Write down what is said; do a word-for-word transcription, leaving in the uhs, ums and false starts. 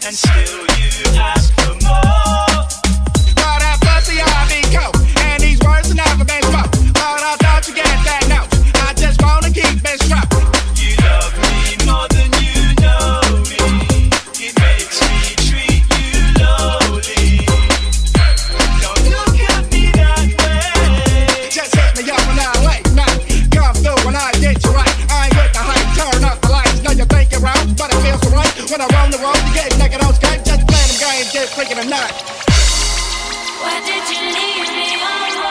and still you ask for more. But I pussy I be cold, and these words have never been spoke. But I thought you get that note. I just wanna keep it struck. You love me more than you know me. It makes me treat you lowly. Don't look at me that way. Just hit me up when I late night. Come through when I get you right. I ain't with the hype, turn up the lights. Know you think you're wrong, but it feels so right. When I roam the road, you get naked on Skype. Just playing them games, get freaking tonight. Why did you leave me on?